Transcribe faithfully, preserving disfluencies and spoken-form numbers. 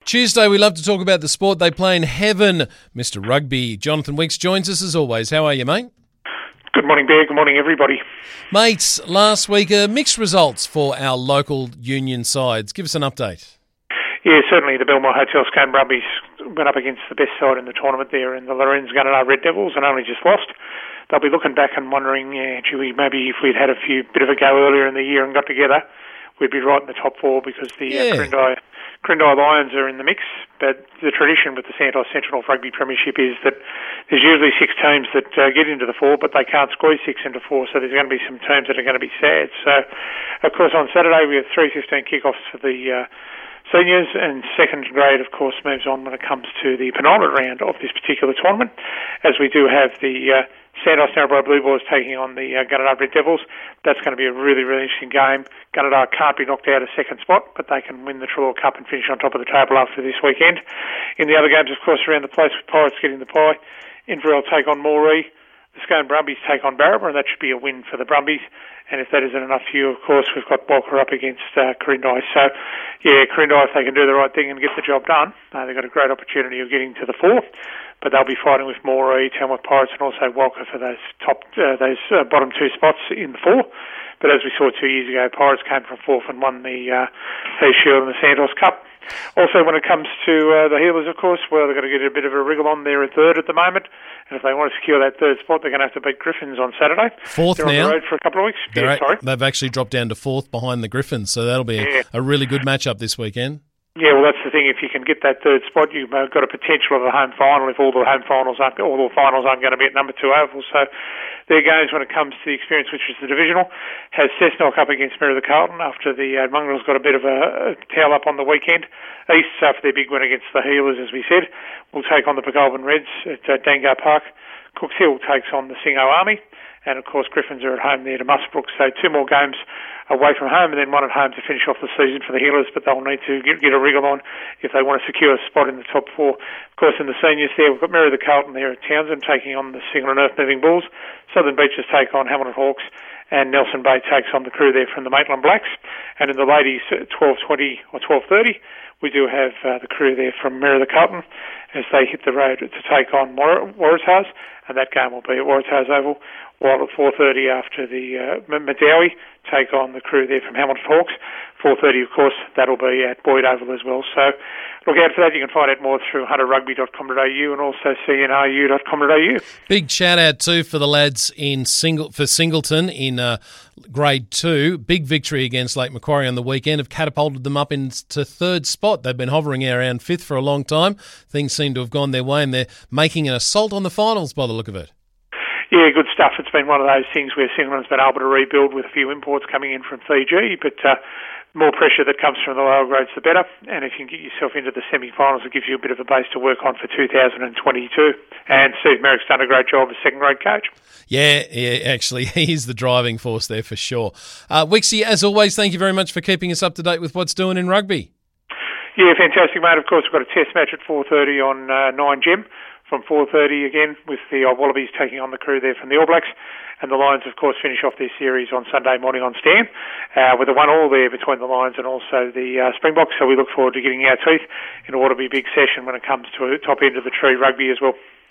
Tuesday, we love to talk about the sport they play in heaven. Mister Rugby, Jonathan Weeks, joins us as always. How are you, mate? Good morning, Bear. Good morning, everybody. Mates, last week, uh, mixed results for our local union sides. Give us an update. Yeah, certainly the Belmore Hotel Scone Brumbies went up against the best side in the tournament there in the Lorenz Gunnedah Red Devils and only just lost. They'll be looking back and wondering, yeah, gee, maybe if we'd had a few bit of a go earlier in the year and got together, we'd be right in the top four because the Yeah. uh, Corindai, Corindai Lions are in the mix. But the tradition with the Santos Central Rugby Premiership is that there's usually six teams that uh, get into the four, but they can't squeeze six into four, so there's going to be some teams that are going to be sad. So, of course, on Saturday we have three fifteen kickoffs for the uh, seniors, and second grade, of course, moves on when it comes to the penultimate round of this particular tournament, as we do have the uh, Santos Narrabri Blue Boys taking on the uh, Gunnedah Red Devils. That's going to be a really, really interesting game. Gunnedah can't be knocked out of second spot, but they can win the Trelaw Cup and finish on top of the table after this weekend. In the other games, of course, around the place, with Pirates getting the pie, Inverell take on Moree, the Scone Brumbies take on Barraba, and that should be a win for the Brumbies. And if that isn't enough for you, of course, we've got Walker up against uh, Corindai. So, yeah, Corindai, if they can do the right thing and get the job done, uh, they've got a great opportunity of getting to the fourth. But they'll be fighting with Moree, Tamworth Pirates, and also Walker for those top, uh, those uh, bottom two spots in the four. But as we saw two years ago, Pirates came from fourth and won the uh, East Shield and the Santos Cup. Also, when it comes to uh, the Healers, of course, well, they've got to get a bit of a wriggle on there at third at the moment. And if they want to secure that third spot, they're going to have to beat Griffins on Saturday. Fourth they're now. on the road for a couple of weeks. Yeah, a- sorry. They've actually dropped down to fourth behind the Griffins, so that'll be Yeah. a, a really good matchup this weekend. Yeah, well, that's the thing. If you can get that third spot, you've uh, got a potential of a home final. If all the home finals aren't, all the finals aren't going to be at number two ovals, so their games when it comes to the experience, which is the divisional, has Cessnock up against Merida Carlton after the uh, Mongrels got a bit of a, a towel up on the weekend. East, after their big win against the Healers, as we said, will take on the Pegolban Reds at uh, Dangar Park. Cooks Hill takes on the Singo Army. And, of course, Griffins are at home there to Musbrook. So two more games away from home and then one at home to finish off the season for the Healers. But they'll need to get, get a wriggle on if they want to secure a spot in the top four. Of course, in the seniors there, we've got Merida Carlton there at Townsend taking on the Single and Earth Moving Bulls. Southern Beaches take on Hamilton Hawks. And Nelson Bay takes on the crew there from the Maitland Blacks. And in the ladies, twelve twenty or twelve thirty, we do have uh, the crew there from Merida Carlton as they hit the road to take on War- Waratahs. And that game will be at Waratahs Oval. While at four thirty after the uh, Madawi take on the crew there from Hamilton Hawks. four thirty, of course, that'll be at Boyd Oval as well. So look out for that. You can find out more through hunter rugby dot com dot a u and also c n r u dot com dot a u. Big shout out too for the lads in single for Singleton in uh, grade two. Big victory against Lake Macquarie on the weekend have catapulted them up into third spot. They've been hovering around fifth for a long time. Things seem to have gone their way and they're making an assault on the finals by the look of it. Yeah, good stuff. It's been one of those things where Singleton's been able to rebuild with a few imports coming in from Fiji, but uh, more pressure that comes from the lower grades, the better. And if you can get yourself into the semi-finals, it gives you a bit of a base to work on for two thousand twenty-two. And Steve Merrick's done a great job as second-grade coach. Yeah, yeah, actually, he's the driving force there for sure. Uh, Wixie, as always, thank you very much for keeping us up to date with what's doing in rugby. Yeah, fantastic, mate. Of course, we've got a test match at four thirty on uh, nine Gem. From four thirty again with the uh, Wallabies taking on the crew there from the All Blacks. And the Lions, of course, finish off their series on Sunday morning on Stan uh, with a one-all there between the Lions and also the uh, Springboks. So we look forward to getting our teeth in what will be a big session when it comes to the top end of the tree rugby as well.